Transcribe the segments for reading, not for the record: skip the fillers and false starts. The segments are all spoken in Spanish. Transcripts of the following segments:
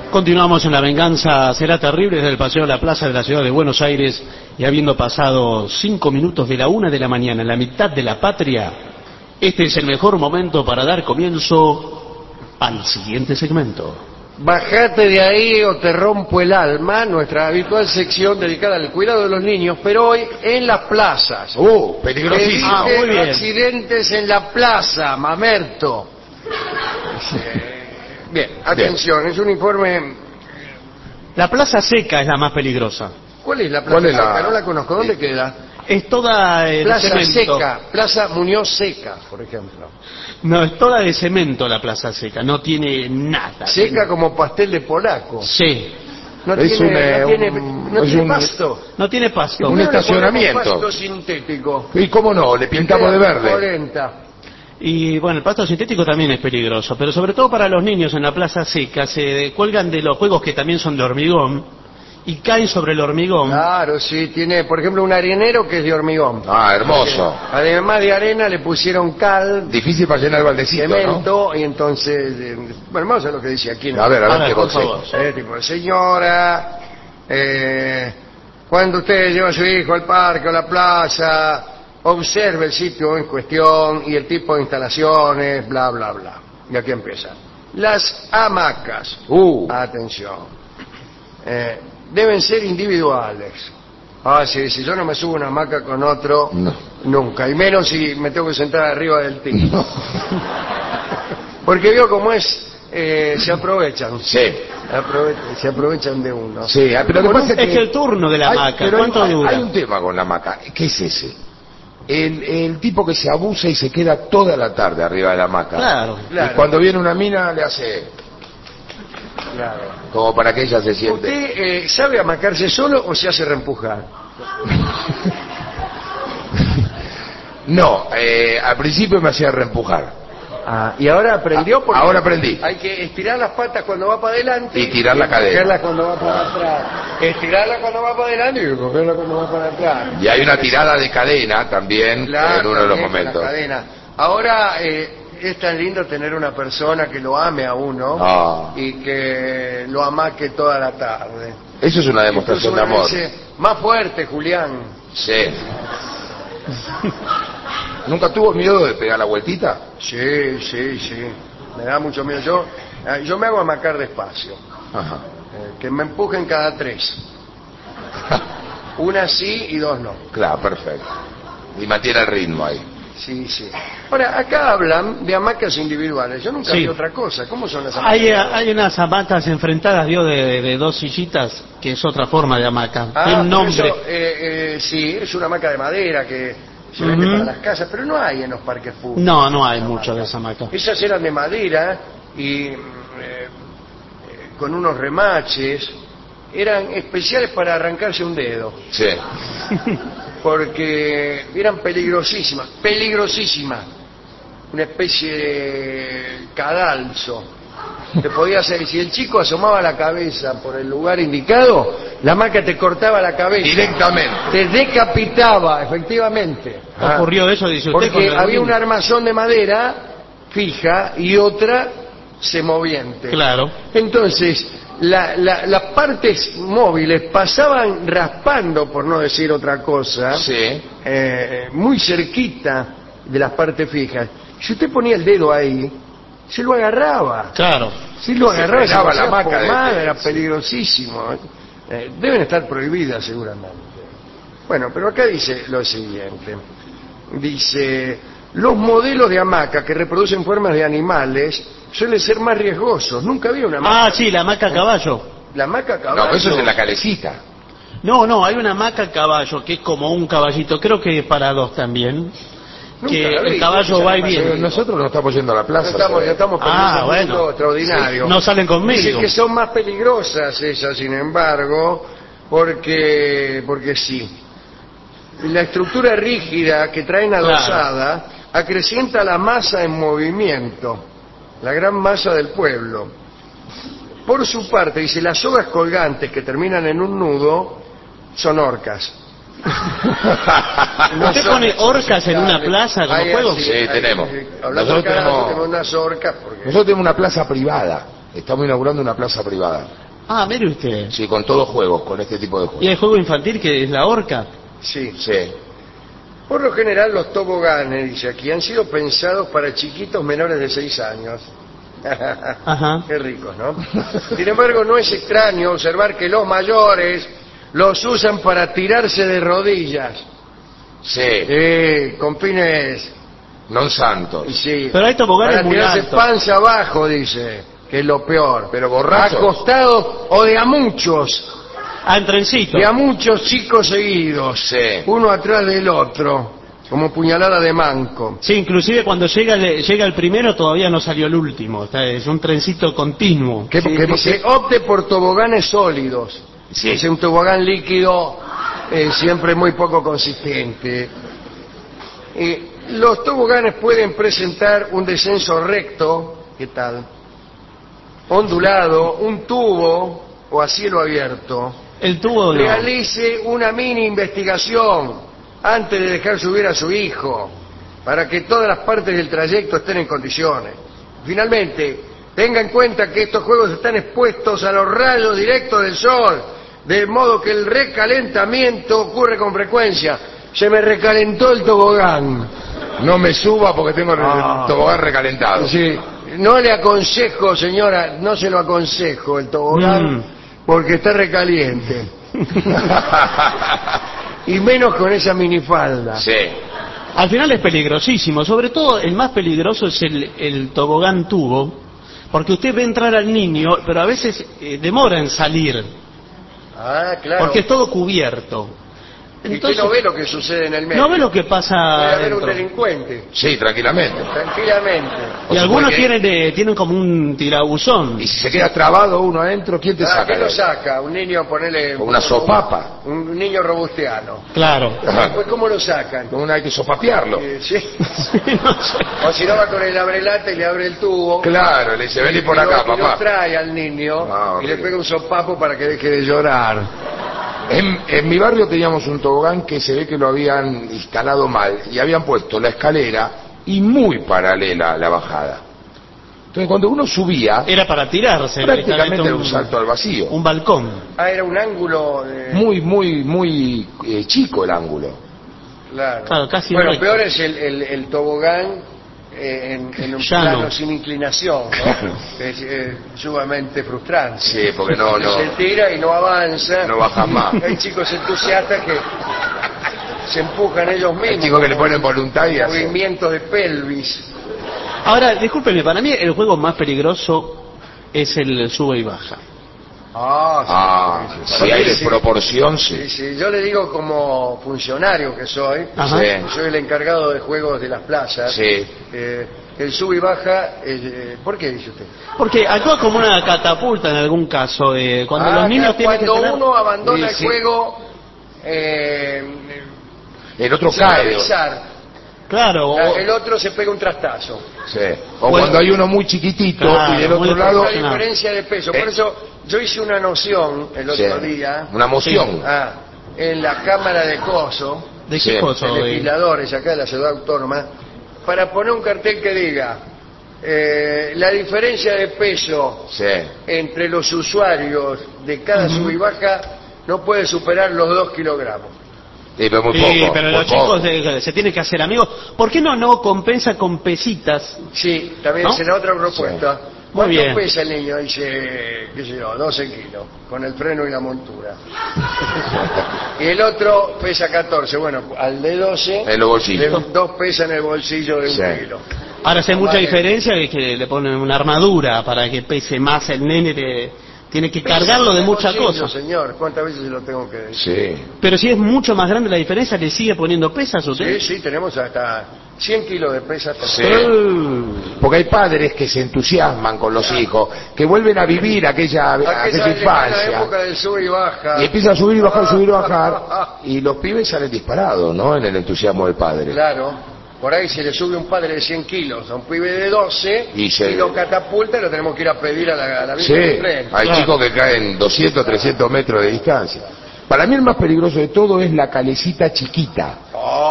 Continuamos en La Venganza Será Terrible desde el Paseo de la Plaza de la Ciudad de Buenos Aires y habiendo pasado 5 minutos de la 1 de la mañana en la mitad de la patria, este es el mejor momento para dar comienzo al siguiente segmento. Bajate de ahí o te rompo el alma, nuestra habitual sección dedicada al cuidado de los niños, pero hoy en las plazas. Peligrosísimo. Muy bien. Accidentes en la plaza, mamerto. Bien, atención, es un informe. La Plaza Seca es la más peligrosa. ¿Cuál es la plaza seca? No la conozco. ¿Dónde queda? Es toda de Plaza cemento. Seca, Plaza Muñoz Seca, por ejemplo. No, es toda de cemento la Plaza Seca, no tiene nada. Seca como pastel de polaco. Sí, No Es tiene pasto. no tiene pasto. ¿Por qué no le estacionamiento. ponemos pasto sintético. Y cómo no, le pintamos de verde. 40. Y bueno, el pasto sintético también es peligroso, pero sobre todo para los niños en la Plaza Seca se cuelgan de los juegos que también son de hormigón y caen sobre el hormigón. Claro, sí, tiene, por ejemplo, un arenero que es de hormigón. Ah, hermoso. Además de arena le pusieron cal, Difícil para llenar el baldecito, cemento, y entonces, bueno, vamos a ver lo que dice aquí. ¿no? A ver Ahora, qué por consejo. favor. Tipo, señora, cuando usted lleva a su hijo al parque o a la plaza, observe el sitio en cuestión y el tipo de instalaciones, bla, bla, bla. Y aquí empieza. Las hamacas. Atención. Deben ser individuales. Sí, si yo no me subo a una hamaca con otro, No. nunca. Y menos si me tengo que sentar arriba del tipo. No. Porque vio cómo es, se aprovechan. Sí. Se aprovechan de uno. Sí, pero lo que pasa Es que el turno de la hamaca, pero ¿cuánto dura? hay un tema con la hamaca. ¿Qué es ese? El tipo que se abusa y se queda toda la tarde arriba de la hamaca. Claro. Claro. Y cuando viene una mina le hace Claro. como para que ella se siente. ¿Usted sabe amacarse solo o se hace reempujar? No, al principio me hacía reempujar. ¿Y ahora aprendió? Porque Ahora aprendí. Hay que estirar las patas cuando va para adelante. Y tirar la cadera. Cogerlas cuando va para atrás. Estirarla cuando va para adelante y cogerla cuando va para atrás. Y hay una tirada de cadena también Claro, en uno de los también con la momentos. cadena. Ahora es tan lindo tener una persona que lo ame a uno y que lo amaque toda la tarde. Eso es una demostración de Entonces uno amor. dice, más fuerte, Julián. Sí. ¿Nunca tuvo miedo de pegar la vueltita? Sí, sí, sí. Me da mucho miedo. Yo me hago amacar despacio. Ajá. Que me empujen cada 3. Una sí y 2 no. Claro, perfecto. Y mantiene el ritmo ahí. Sí, sí. Ahora, acá hablan de hamacas individuales. Yo nunca Sí. vi otra cosa. ¿Cómo son las hamacas? Hay unas hamacas enfrentadas, vio, de dos sillitas, que es otra forma de hamaca. Tiene un pero nombre. eso, sí, es una hamaca de madera que se vende para las casas, pero no hay en los parques públicos. No hay mucho de esa hamaca. Esas eran de madera y con unos remaches. Eran especiales para arrancarse un dedo. Sí. Porque eran peligrosísimas, una especie de cadalso. Te podía hacer, si el chico asomaba la cabeza por el lugar indicado, la hamaca te cortaba la cabeza. Directamente. Te decapitaba, efectivamente. ¿Ocurrió eso, dice usted? Porque con el había niño? un armazón de madera fija y otra semoviente. Claro. Entonces, las partes móviles pasaban raspando, por no decir otra cosa, Sí. muy cerquita de las partes fijas. Si usted ponía el dedo ahí, se lo agarraba. Claro. Si lo agarraba, se fregaba lo hacía la hamaca pomada, de- era sí. peligrosísimo. Deben estar prohibidas seguramente. Bueno, pero acá dice lo siguiente. Dice, los modelos de hamaca que reproducen formas de animales suelen ser más riesgosos. Nunca había una hamaca. Sí, la hamaca a caballo. La hamaca a caballo. No, eso es en la calecita. No, hay una hamaca a caballo que es como un caballito, creo que para dos también. Nunca Que la vi, el caballo yo va y ya la pasé. viene. Nosotros no estamos yendo a la plaza. No ¿sabes? estamos perdiendo un mundo extraordinario. No salen conmigo. Dice que son más peligrosas esas, sin embargo, porque sí. La estructura rígida que traen adosada acrecienta la masa en movimiento, la gran masa del pueblo. Por su parte, dice, las sogas colgantes que terminan en un nudo son orcas. ¿Usted pone orcas en una plaza como Hay juego? así, Sí, tenemos. Hablando Nosotros acá, tenemos- tenemos unas orcas porque... Nosotros tenemos una plaza privada. Estamos inaugurando una plaza privada. Ah, mire usted. Sí, con todos juegos, con este tipo de ¿Y juegos. el juego infantil que es la horca? Sí. Sí. Por lo general los toboganes, dice aquí, han sido pensados para chiquitos menores de 6 años. Ajá. Qué ricos, ¿no? Sin embargo, no es extraño observar que los mayores los usan para tirarse de rodillas. Sí. Con fines... Non santos. Sí, Pero hay toboganes para muy tirarse altos. panza abajo, dice, que es lo peor. Pero borrachos. Acostados o de a muchos. Ah, en trencito. De a muchos chicos seguidos. Sí. Uno atrás del otro. Como puñalada de manco. Sí, inclusive cuando llega el primero todavía no salió el último. O sea, es un trencito continuo. ¿Qué, Sí, qué- dice, opte por toboganes sólidos. Sí. Es un tobogán líquido siempre muy poco consistente. Los toboganes pueden presentar un descenso recto, ¿qué tal? Ondulado, un tubo o a cielo abierto. El tubo no. Realice una mini investigación antes de dejar subir a su hijo, para que todas las partes del trayecto estén en condiciones. Finalmente, tenga en cuenta que estos juegos están expuestos a los rayos directos del sol, de modo que el recalentamiento ocurre con frecuencia. Se me recalentó el tobogán. No me suba porque tengo el Ah. tobogán recalentado. Sí, no le aconsejo, señora, no se lo aconsejo el tobogán, porque está recaliente. Y menos con esa minifalda. Sí. Al final es peligrosísimo. Sobre todo el más peligroso es el tobogán tubo. Porque usted ve entrar al niño, pero a veces demora en salir. Ah, claro. Porque es todo cubierto. Y usted no ve lo que sucede en el medio. no ve lo que pasa Puede haber un adentro. delincuente, Sí, tranquilamente. tranquilamente. Y O algunos supone que- tienen como un tirabuzón. Y si se queda trabado uno adentro, ¿quién te saca? ¿Qué de lo ahí? saca? Un niño, ponele... Con una sopapa. Un niño robustiano. Claro. Pues, ¿cómo lo sacan? Con una hay que sopapearlo. Sí. No sé. O si no va con el abrelata y le abre el tubo. Claro, le dice, vení por Y lo- acá, y lo papá. trae al niño Ah, y le horrible. pega un sopapo para que deje de llorar. En mi barrio teníamos un tobogán que se ve que lo habían instalado mal y habían puesto la escalera y muy paralela a la bajada. Entonces cuando uno subía, Era para tirarse. prácticamente era un directamente salto al vacío. un balcón. Ah, era un ángulo de... Muy chico el ángulo. Claro. Claro, casi Bueno, recto. peor es el tobogán en un Llano. plano sin inclinación, ¿no? Es sumamente frustrante. Sí, porque no Se tira y no avanza. No baja más. Hay chicos entusiastas que se empujan ellos mismos. Hay chicos que le ponen voluntad y hacen. movimientos de pelvis. Ahora, discúlpenme, para mí el juego más peligroso es el sube y baja. Si hay desproporción, Sí, sí. sí, yo le digo como funcionario que soy, Ajá. Sí. soy el encargado de juegos de las plazas. Sí. El sub y baja, ¿por qué dice usted? Porque actúa como una catapulta en algún caso. Cuando los niños tienen que cuando tener... uno abandona Sí, sí. el juego, El otro se va a cae. avisar. Claro. El otro se pega un trastazo. Sí. O Bueno. cuando hay uno muy chiquitito Claro, y del muy otro lado Una diferencia de peso. Por eso yo hice una noción el otro Sí. día. Una moción. En la cámara de coso, ¿De Sí. qué cosa? de legisladores acá de la ciudad autónoma, para poner un cartel que diga la diferencia de peso Sí. entre los usuarios de cada sub y baja no puede superar los 2 kilogramos. Sí, pero muy Sí, poco. pero muy los chicos poco. se tienen que hacer amigos. ¿Por qué no compensa con pesitas? Sí, también ¿No? es la otra propuesta. Muy ¿Cuánto bien. pesa el niño? Dice, qué sé yo, 12 kilos, con el freno y la montura. Y el otro pesa 14. Bueno, al de 12, En los bolsillos. 2 pesan en el bolsillo de 1 Sí. kilo. Ahora, si hay mucha Vale. diferencia, es que le ponen una armadura para que pese más el nene. Tiene que cargarlo de Pesa muchas en el bolsillo, cosas. señor, ¿cuántas veces se lo tengo que decir? Sí. Pero si es mucho más grande la diferencia, ¿le sigue poniendo pesas usted? Sí, tenemos hasta 100 kilos de pesa. Sí. Porque hay padres que se entusiasman con los hijos, que vuelven a vivir aquella La época infancia. del sub y baja. Y empieza a subir y bajar, subir y bajar. Y los pibes salen disparados, ¿no? En el entusiasmo del padre. Claro. Por ahí se le sube un padre de 100 kilos a un pibe de 12 Y y lo catapulta y lo tenemos que ir a pedir a la Sí, Virgen del Tren. hay Claro. chicos que caen 200, 300 metros de distancia. Para mí el más peligroso de todo es la calecita chiquita.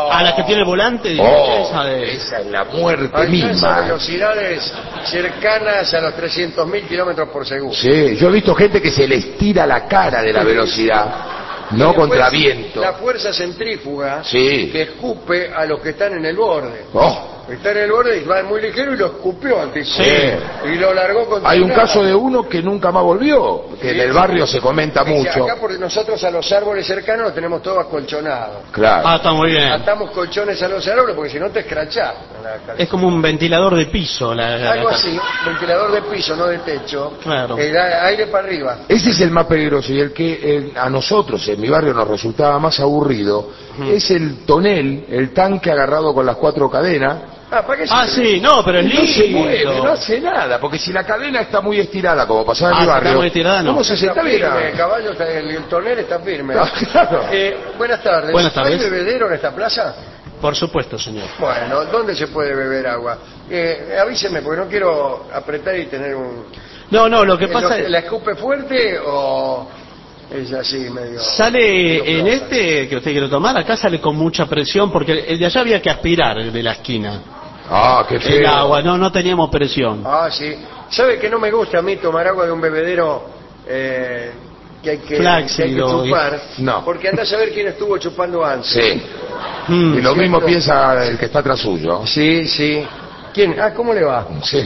A la que tiene el volante. Esa es la muerte misma. Alcanza velocidades cercanas a los 300.000 kilómetros por segundo. Sí, yo he visto gente que se les tira la cara de la velocidad. No contra viento. La fuerza centrífuga Sí. que escupe a los que están en el borde. Oh. Está en el borde y va muy ligero y lo escupió al tipo. Sí. Y lo largó contra Hay un nada. caso de uno que nunca más volvió, que en el barrio se comenta mucho. Acá porque nosotros a los árboles cercanos los tenemos todo acolchonado. Claro. Está muy bien. Atamos colchones a los árboles porque si no te escrachás. Es como un ventilador de piso. Algo así, ventilador de piso, no de techo. Claro. El aire para arriba. Ese es el más peligroso y el que a nosotros en mi barrio nos resultaba más aburrido es el tonel, el tanque agarrado con las 4 cadenas. ¿Para qué sirve? Sí, no, pero es No se lindo. mueve, no hace nada, porque si la cadena está muy estirada, como pasaba en mi si barrio, está muy estirada, no. ¿cómo se Está está bien? firme, el caballo, el tonel está firme. Claro. Buenas tardes. Buenas tardes. ¿Hay bebedero en esta plaza? Por supuesto, señor. Bueno, ¿dónde se puede beber agua? Avíseme, porque no quiero apretar y tener un... No, lo que pasa es... ¿La escupe fuerte o es así medio...? Sale en este que usted quiere tomar, acá sale con mucha presión, porque el de allá había que aspirar, el de la esquina. Ah, qué feo. El agua, no teníamos presión. Ah, sí. ¿Sabe que no me gusta a mí tomar agua de un bebedero que hay que Flácido, chupar? No. Porque anda a saber quién estuvo chupando antes. Sí. Mm. Y lo mismo ¿cierto? piensa el que está atrás suyo. Sí, sí. ¿Quién? ¿Cómo le va? Sí.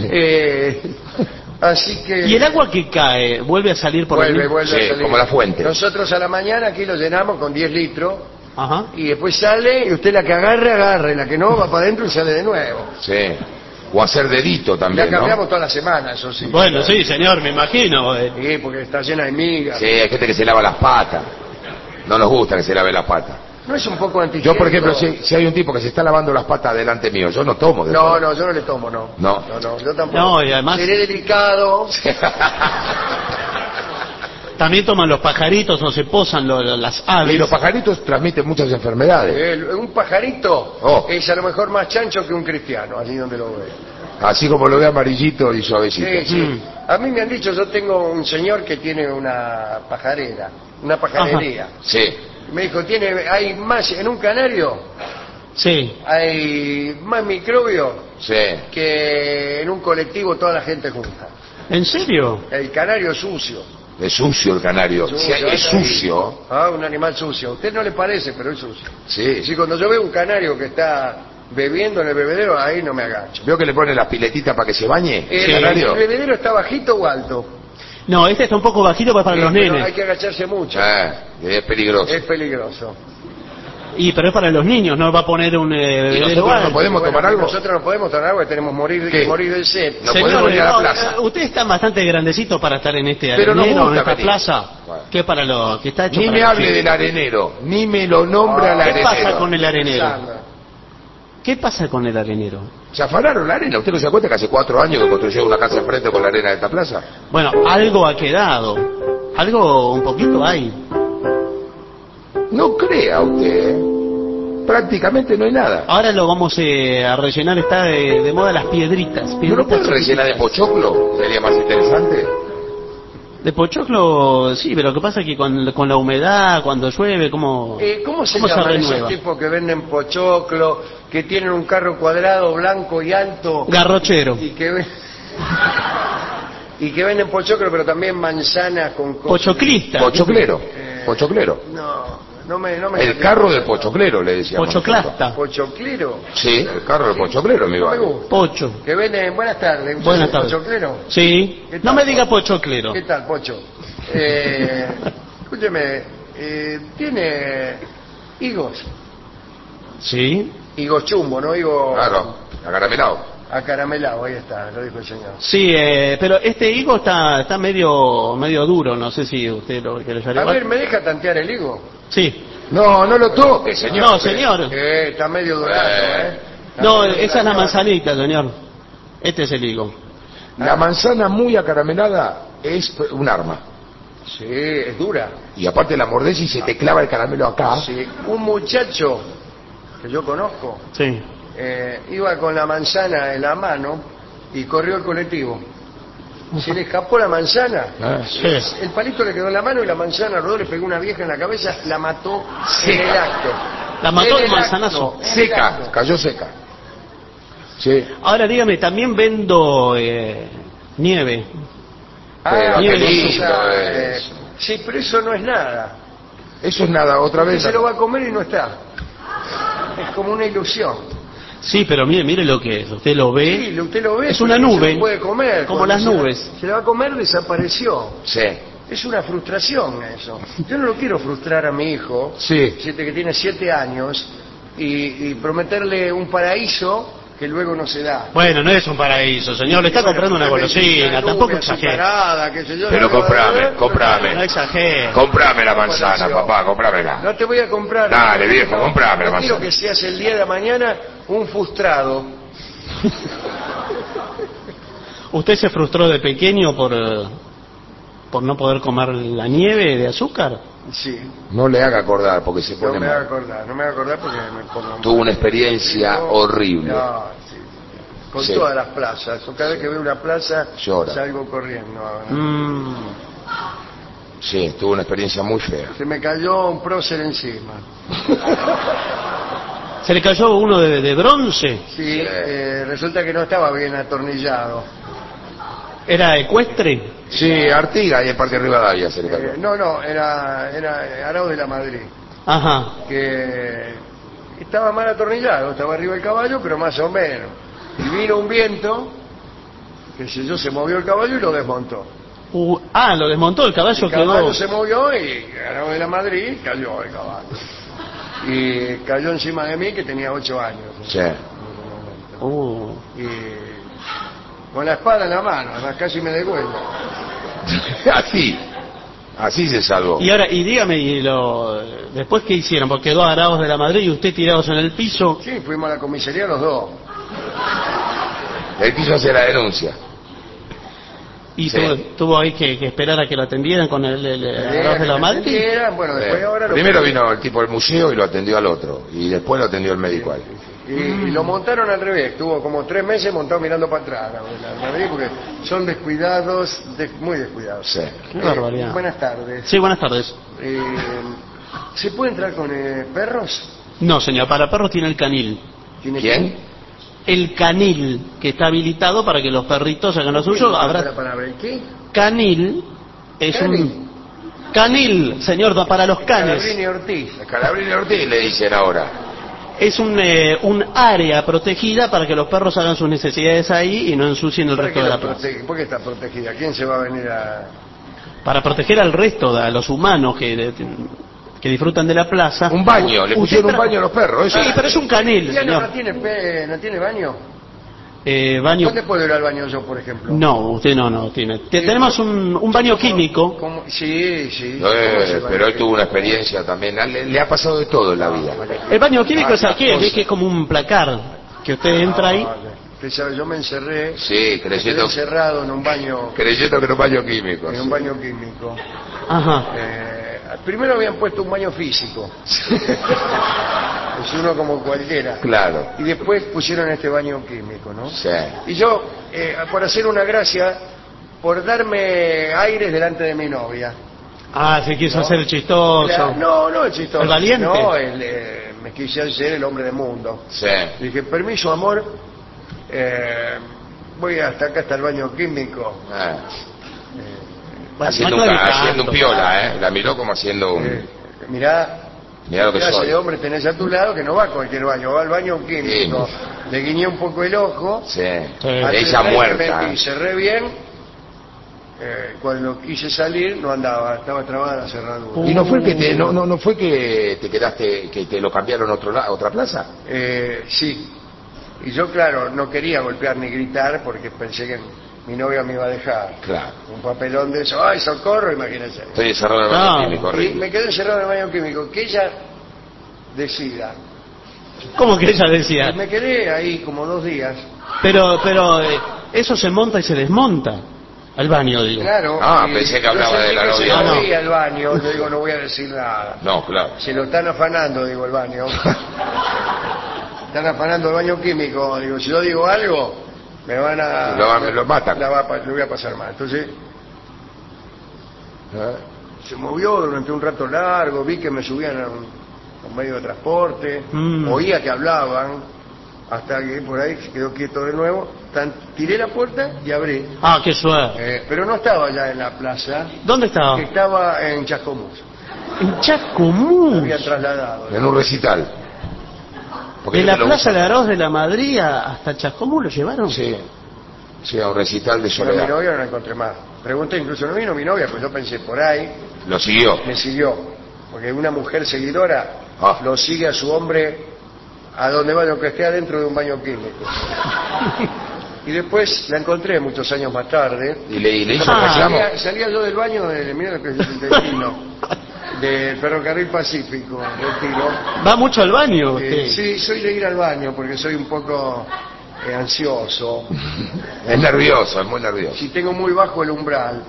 Así que... Y el agua que cae, vuelve a salir por el... vuelve Sí, a salir. como la fuente. Nosotros a la mañana aquí lo llenamos con 10 litros Ajá. y después sale y usted la que agarre, la que no va para adentro y sale de nuevo. Sí. O hacer dedito La también, cambiamos ¿no? toda la semana, eso sí. Bueno, sí, señor, me imagino. Sí, porque está llena de migas. Sí, hay gente que se lava las patas. No nos gusta que se lave las patas. ¿No es un poco antihigiénico? Yo, por ejemplo, si hay un tipo que se está lavando las patas delante mío, yo no tomo de No, todo. yo no le tomo, no. No. No, yo tampoco. No, y además- Seré delicado. También toman los pajaritos o se posan las aves. Y los pajaritos transmiten muchas enfermedades. Un pajarito Oh. es a lo mejor más chancho que un cristiano, allí donde lo ve. Así como lo ve amarillito y suavecito. Sí, sí. A mí me han dicho, yo tengo un señor que tiene una pajarera, una pajarería. Sí. Me dijo, hay más, en un canario Sí. hay más microbios Sí. que en un colectivo toda la gente junta. ¿En serio? El canario es sucio. Es sucio el canario. Sucio, Sí, es sucio. Un animal sucio. A usted no le parece, pero es sucio. Sí. Si cuando yo veo un canario que está bebiendo en el bebedero, ahí no me agacho. ¿Veo que le ponen las piletitas para que se bañe? ¿El canario? bebedero está bajito o alto? No, este está un poco bajito para los Pero nenes. hay que agacharse mucho. Es peligroso. Es peligroso. Pero es para los niños, no va a poner un bebedero nosotros no alto. podemos tomar algo? Nosotros no podemos tomar agua, tenemos ¿Qué? que morir del sed. No Señor, podemos ir a la plaza. Usted está bastante grandecito para estar en este Pero nos arenero, en gusta esta venir. plaza, Bueno. que es para lo que está hecho Ni para me los hable chicos. del arenero, ni me lo nombra el ¿Qué arenero. pasa con el arenero? Sandra. ¿Qué pasa con el arenero? ¿Se afanaron la arena? ¿Usted no se da cuenta que hace 4 años que construyeron una casa enfrente con la arena de esta plaza? Bueno, algo ha quedado. Algo un poquito hay. No crea usted, ¿eh? Prácticamente no hay nada. Ahora lo vamos a rellenar, está de moda las piedritas. ¿No lo pueden rellenar de pochoclo? Sería más interesante. De pochoclo, sí, pero lo que pasa es que con la humedad, cuando llueve, ¿cómo ¿Cómo se se llaman esos renueva? tipos que venden pochoclo, que tienen un carro cuadrado, blanco y alto? Garrochero. Y que venden pochoclo, pero también manzanas con cosas. Pochoclista. Pochoclero. Pochoclero. No me El carro del pochoclero, le decíamos. Pochoclasta. ¿Pochoclero? Sí, el carro del pochoclero, mi No me barrio. gusta. Pocho. Que venden, buenas tardes. Buenas tardes. ¿Pochoclero? Sí. ¿Qué No tal? me diga pochoclero. ¿Qué tal, Pocho? Escúcheme, ¿tiene higos? Sí. Higos chumbo, ¿no? Higos Claro, acaramelado. acaramelado, ahí está, lo dijo el señor. Sí, pero este higo está medio duro, no sé si usted lo quiere llevar A igual. ver, ¿me deja tantear el higo? Sí. No, no lo toque, señor. No, señor. Está medio dorado, ¿eh? Está No, medio esa es la dorado. manzanita, señor. Este es el higo. La manzana muy acaramelada es un arma. Sí, es dura. Y aparte la mordés y se te clava el caramelo acá. Sí. Un muchacho que yo conozco Sí. iba con la manzana en la mano y corrió el colectivo. Se le escapó la manzana. Sí. El palito le quedó en la mano y la manzana rodó, le pegó una vieja en la cabeza, la mató en el acto. La mató En de el manzanazo. acto, en el Seca, acto. cayó seca. Sí. Ahora dígame, también vendo nieve. Pero nieve qué con lindo azúcar, es. sí, pero eso no es nada. Eso es nada, otra Usted vez. se lo va a comer y no está. Es como una ilusión. Sí, pero mire lo que es. Usted lo ve. Sí, usted lo ve. Es una pero no se nube. lo puede comer. Como Cuando las se la- nubes. Se la va a comer, desapareció. Sí. Es una frustración eso. Yo no lo quiero frustrar a mi hijo, Sí. que tiene 7 años, y prometerle un paraíso que luego no se da. Bueno, no es un paraíso, señor. Le está Bueno, comprando una golosina. Tampoco exagere. Qué sé yo, Pero comprame. No exagere. Comprame la manzana, papá, comprámela. No te voy a comprar. Dale, viejo, comprame la No quiero manzana. que seas el día de mañana un frustrado. ¿Usted se frustró de pequeño por no poder comer la nieve de azúcar? Sí. No le haga acordar porque se No pone me voy a mal. acordar, no me voy a acordar porque me pongo Tuvo mal. una experiencia No, horrible. no, sí. Con Sí. todas las plazas. Yo cada vez que veo una plaza Llora. salgo corriendo. Sí, tuvo una experiencia muy fea. Se me cayó un prócer encima. ¿Se le cayó uno de bronce? Sí, resulta que no estaba bien atornillado. ¿Era ecuestre? Sí, Artigas y el Parque Rivadavia se le cayó. No, era Arao de la Madrid. Ajá. Que estaba mal atornillado, estaba arriba del caballo, pero más o menos. Y vino un viento, que sé yo, se movió el caballo y lo desmontó. Lo desmontó, el caballo El caballo quedó... se movió y Arao de la Madrid cayó el caballo. Y cayó encima de mí, que tenía 8 años. Sí. Y con la espada en la mano, además casi me devuelvo. Así se salvó. Y ahora, y dígame, después qué hicieron, porque quedó Araos de la Madrid y usted tirados en el piso. Sí, fuimos a la comisaría los dos. Él quiso hacer la denuncia. Y Sí. tuvo ahí que esperar a que lo atendieran con el Araos de la Madrid. Bueno, después ahora lo Primero vino el tipo del museo y lo atendió al otro. Y después lo atendió el médico a él. Y lo montaron al revés, estuvo como 3 meses montado mirando para atrás la Madrid, porque son descuidados, muy descuidados. Sí. Qué barbaridad. Buenas tardes. Sí, buenas tardes. ¿Se puede entrar con perros? No, señor, para perros tiene el canil. ¿Quién? El canil, que está habilitado para que los perritos hagan lo suyo. La palabra, ¿y qué? Canil es Canil. un... Canil, señor, para los canes. Calabrini Ortiz. Calabrini Ortiz le dicen ahora. Es un área protegida para que los perros hagan sus necesidades ahí y no ensucien el resto de la plaza. ¿Por qué está protegida? ¿Quién se va a venir a...? Para proteger al resto, a los humanos que disfrutan de la plaza. Un baño, le pusieron un baño a los perros. Eso. Sí, pero es un canil, ¿Ya señor. no tiene baño? Baño... ¿Dónde puedo ir al baño yo, por ejemplo? No, usted no tiene. Tenemos un baño químico. Sí. ¿Cómo es el baño Pero él tuvo químico? una experiencia también. Le ha pasado de todo en la vida. El baño químico es aquel, que es como un placar, que usted entra ahí. Usted sabe, yo me encerré. Sí, Quedé creyendo encerrado en un baño. que era un baño químico. En sí. un baño químico. Ajá. Primero habían puesto un baño físico. Es uno como cualquiera. Claro. Y después pusieron este baño químico, ¿no? Sí. Y yo, por hacer una gracia, por darme aires delante de mi novia. Se quiso hacer el chistoso. No el chistoso. ¿El valiente? No, me quise hacer el hombre del mundo. Sí. Dije, permiso, amor, voy hasta acá, hasta el baño químico. Haciendo un piola, La miró como haciendo un... Mirá lo que clase soy. de hombre tenés a tu lado que no va a cualquier baño, va al baño químico. Le guiñé un poco el ojo. Sí. Antes Ella me muerta. metí, cerré bien. Cuando quise salir no andaba, estaba trabada la cerradura. ¿Y no fue que no fue que te quedaste, que te lo cambiaron a otra plaza? Sí. Y yo, claro, no quería golpear ni gritar porque pensé que mi novia me iba a dejar. Claro. Un papelón de eso, ¡ay, socorro! Imagínense. Estoy encerrado en el baño químico, Y horrible. me quedé encerrado en el baño químico. Que ella decida. ¿Cómo que ella decía? Y me quedé ahí como 2 días. Pero eso se monta y se desmonta. Al baño, digo. Claro. y Pensé que yo hablaba sentí de la que novia. se No. movía el baño. Yo digo, no voy a decir nada. No, claro. Se lo están afanando, digo, el baño. Están afanando el baño químico. Digo, si yo digo algo, me van a... Lo matan. Lo voy a pasar mal. Entonces, se movió durante un rato largo. Vi que me subían con medio de transporte, oía que hablaban, hasta que por ahí se quedó quieto de nuevo. Tiré la puerta y abrí. Ah, qué suerte. Pero no estaba ya en la plaza. ¿Dónde estaba? Que estaba en Chascomús. En Chascomús. Había trasladado. En un recital. Porque ¿De la lo Plaza usan. de Aroz de la Madrid hasta Chascomús lo llevaron? Sí. Sí, a un recital de Pero mi Soledad. novia no la encontré más. Pregunté, incluso no vino mi novia, pues yo pensé por ahí. Lo siguió. Me siguió. Porque una mujer seguidora lo sigue a su hombre a donde vaya, aunque esté adentro de un baño químico. Y después la encontré muchos años más tarde. Y le hizo reclamo. Salía yo del baño del ferrocarril Pacífico, Retiro. ¿Va mucho al baño usted? Sí, soy de ir al baño porque soy un poco ansioso. Es nervioso, es muy nervioso. Si tengo muy bajo el umbral.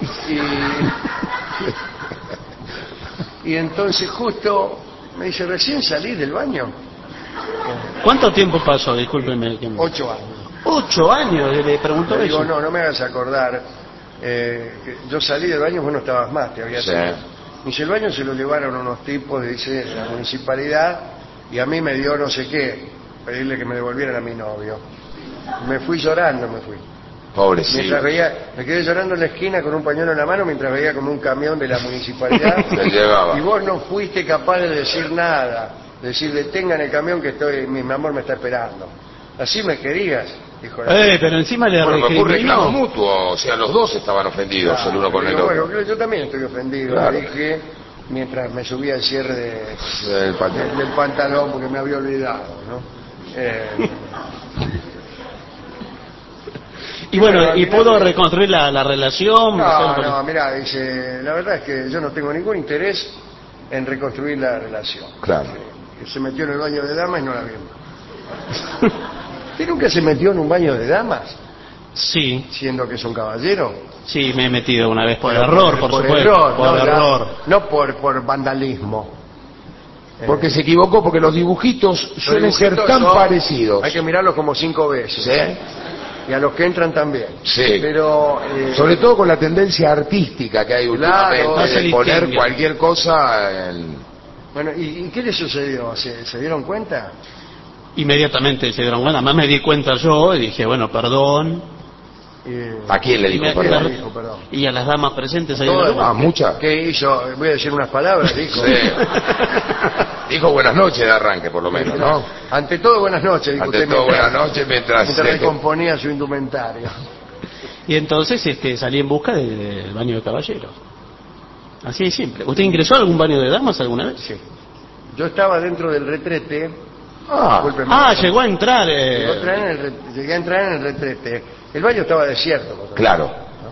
Y entonces justo me dice, recién salí del baño. ¿Cuánto tiempo pasó? Discúlpeme. 8 años. 8 años, le preguntó Le eso. digo, no me hagas acordar. Que yo salí del baño, vos no estabas más, te había salido. Me dice, el baño se lo llevaron unos tipos, dice, de la municipalidad, y a mí me dio no sé qué, pedirle que me devolvieran a mi novio. Me fui llorando, me fui. Pobrecito. Mientras veía, me quedé llorando en la esquina con un pañuelo en la mano mientras veía como un camión de la municipalidad. Se llevaba. Y vos no fuiste capaz de decir nada, de decir, detengan el camión que mi amor me está esperando. Así me querías, dijo la pero encima le Bueno, fue un reclamo recriminó. mutuo, o sea, los dos estaban ofendidos, el uno con el Digo, otro. bueno, yo también estoy ofendido, Claro. le dije, mientras me subía el cierre El pantalón. del pantalón porque me había olvidado, ¿no? Y bueno, Bueno, ¿y al final- pudo reconstruir la relación? No, mirá, dice, la verdad es que yo no tengo ningún interés en reconstruir la relación. Claro. Que se metió en el baño de damas y no la vimos. ¿Usted nunca se metió en un baño de damas, Sí, siendo que es un caballero? sí, me he metido una vez por Pero error, por supuesto. error, por no, error. no por vandalismo. Porque se equivocó, porque los dibujitos Los suelen ser dibujitos tan son- parecidos. Hay que mirarlos como 5 veces. ¿Sí? Y a los que entran también. Sí. Pero... Sobre todo con la tendencia artística que hay últimamente, Claro, no se de poner distingue. cualquier cosa en... Bueno, ¿y qué le sucedió? ¿Se dieron cuenta? Inmediatamente se dieron cuenta. Además me di cuenta yo y dije, bueno, perdón. ¿A quién le dijo Y me- perdón? le dijo perdón? Y a las damas presentes ahí en Todas. el lugar. Ah, muchas. ¿Qué hizo? Voy a decir unas palabras, dijo. Sí. Dijo buenas noches de arranque, por lo menos, ¿no? Ante todo, buenas noches, dijo Ante usted. todo, mientras- buenas noches mientras... Mientras recomponía su indumentaria. Y entonces salí en busca del baño de caballeros. Así de simple. ¿Usted ingresó a algún baño de damas alguna vez? Sí. Yo estaba dentro del retrete. Ah, Discúlpeme. Llegó a entrar. Llegué a entrar en el retrete. El baño estaba desierto. por claro.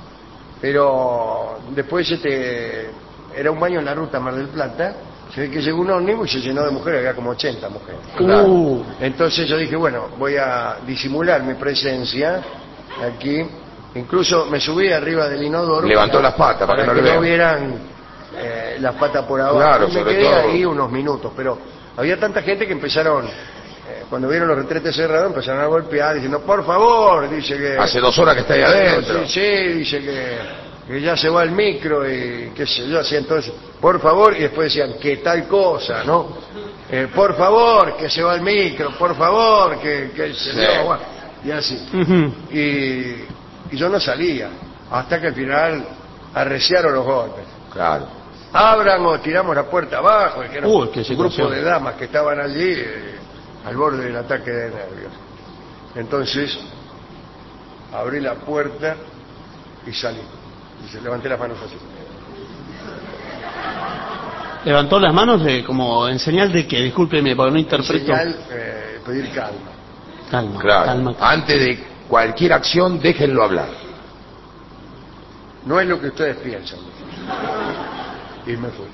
Pero después era un baño en la ruta Mar del Plata. Se ve que llegó un ómnibus y se llenó de mujeres, había como 80 mujeres. Claro. Entonces yo dije, bueno, voy a disimular mi presencia aquí. Incluso me subí arriba del inodoro. Levantó las patas para que no le vean. vieran las patas por abajo. Claro, me sobre quedé todo. ahí unos minutos, pero había tanta gente que empezaron, cuando vieron los retretes cerrados, empezaron a golpear diciendo, por favor, dice que... Hace 2 horas que está ahí adentro. Sí, dice que ya se va el micro y qué sé yo, así entonces, por favor, y después decían, que tal cosa, ¿no? Por favor, que se va el micro, por favor, que se Sí. va, y así. Ujú. Y yo no salía, hasta que al final arreciaron los golpes. Claro. Abran o tiramos la puerta abajo, dijeron Uy, qué un situación. grupo de damas que estaban allí al borde del ataque de nervios. Entonces, abrí la puerta y salí. Y se levanté las manos así. Levantó las manos como en señal de que, discúlpeme, porque no interpreto. Señal, pedir calma. Calma, Claro. calma. Antes de cualquier acción, déjenlo hablar. No es lo que ustedes piensan. Y me fui.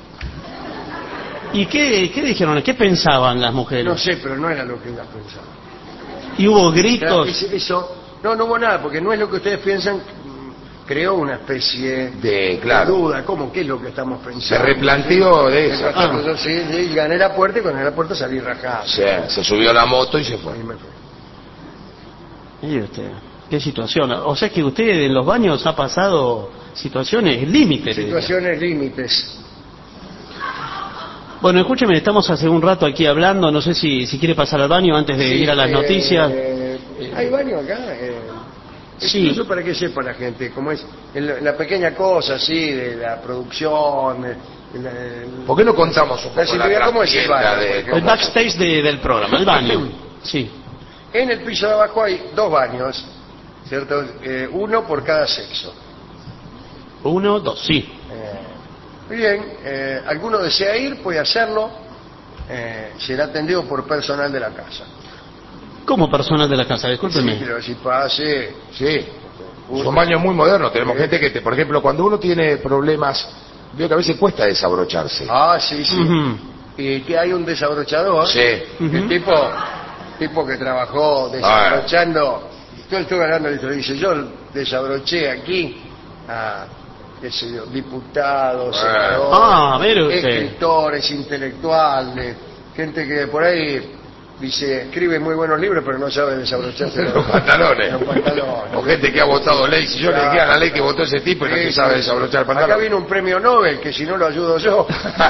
¿Y qué dijeron? ¿Qué pensaban las mujeres? No sé, pero no era lo que ellas pensaban. ¿Y hubo O sea, gritos? eso, no hubo nada, porque no es lo que ustedes piensan. Creó una especie De, claro. de duda. ¿Cómo? ¿Qué es lo que estamos pensando? Se replanteó de eso. Mientras tanto, yo sí, gané la puerta y cuando gané la puerta salí rajado. Se subió a la moto y se fue. Y me fui. ¿Y usted? ¿Qué situación? O sea que usted en los baños ha pasado situaciones límites. Situaciones límites. Bueno, escúcheme, estamos hace un rato aquí hablando, no sé si quiere pasar al baño antes de ir a las noticias. ¿Hay baño acá? Sí. Incluso para que sepa la gente, como es la pequeña cosa así de la producción. ¿Por qué no contamos un poco la ¿cómo es el baño? El backstage del programa, el baño. Sí. En el piso de abajo hay 2 baños, ¿cierto? Uno por cada sexo. 1, 2, sí. Bien, alguno desea ir, puede hacerlo. Será atendido por personal de la casa. ¿Cómo personal de la casa? Discúlpeme. Sí, pero si pase... Sí, son baños muy modernos. Tenemos gente que, por ejemplo, cuando uno tiene problemas, veo que a veces cuesta desabrocharse. Ah, sí, sí. Y que hay un desabrochador. Sí. El tipo que trabajó desabrochando. Yo estoy ganando el dice, yo desabroché aquí a, qué sé yo, diputados, senadores, escritores, intelectuales, gente que por ahí dice, escribe muy buenos libros, pero no sabe desabrocharse los pantalones. O gente que ha votado ley. Si yo le dijera la ley que votó ese tipo y no sabe desabrochar el pantalón. Acá viene un premio Nobel, que si no lo ayudo yo.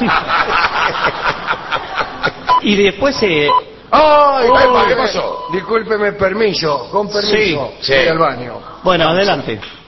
Y después ¡Ay! ¿Qué pasó? Discúlpeme, permiso. Con permiso. Sí. Voy al baño. Bueno, adelante.